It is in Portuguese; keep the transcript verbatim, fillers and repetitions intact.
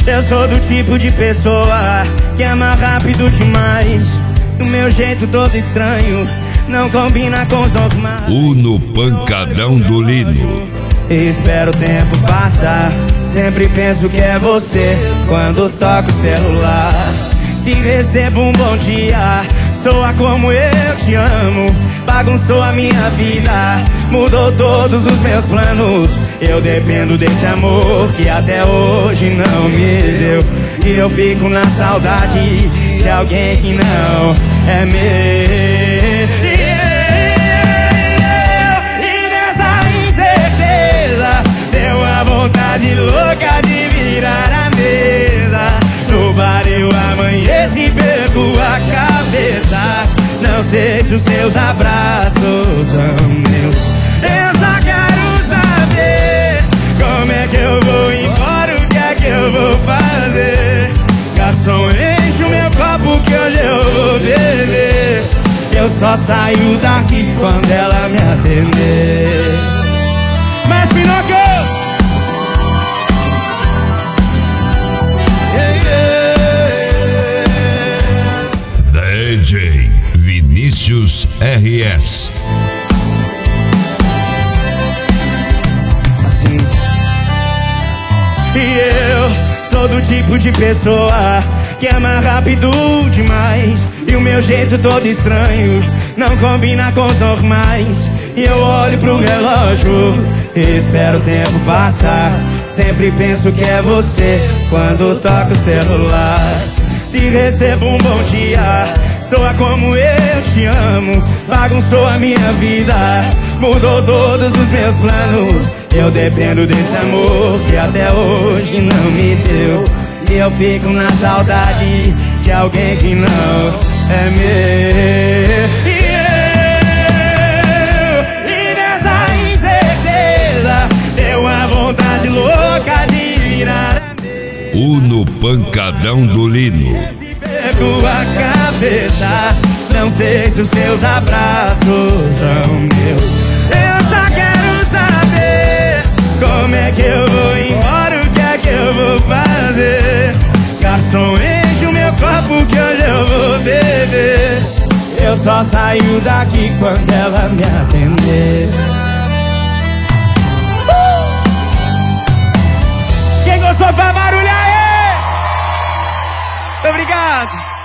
Eu sou do tipo de pessoa que ama rápido demais. Do meu jeito todo estranho, não combina com os normais. Uno Pancadão do Lino. Espero o tempo passar, sempre penso que é você quando toco o celular. Se recebo um bom dia, soa como eu te amo. Bagunçou a minha vida, mudou todos os meus planos. Eu dependo desse amor que até hoje não me deu. E eu fico na saudade de alguém que não é meu. E nessa incerteza deu a vontade louca de virar a mesa. No bar eu amanheci e perco a cabeça. Não sei se os seus abraços são meus. Eu só quero saber como é que eu vou embora, o que é que eu vou fazer. Garçom, enche o meu copo que hoje eu vou beber. Eu só saio daqui quando ela me atender. Mas Pinocchio! D J Vinícius R S. Assim. E eu sou do tipo de pessoa que ama rápido demais. E o meu jeito todo estranho não combina com os normais. E eu olho pro relógio e espero o tempo passar. Sempre penso que é você quando toco o celular. Se recebo um bom dia, soa como eu te amo. Bagunçou a minha vida, mudou todos os meus planos. Eu dependo desse amor que até hoje não me deu. E eu fico na saudade de alguém que não é meu. E eu, e nessa incerteza deu uma vontade louca de virar a mesa. Uno Pancadão do Lino. Perco a cabeça, não sei se os seus abraços são meus. Eu só quero saber como é que eu vou embora, o que é que eu vou fazer. Garçom, enche o meu copo que hoje eu vou beber. Eu só saio daqui quando ela me atender. uh! Quem gostou faz barulho aí! Obrigado!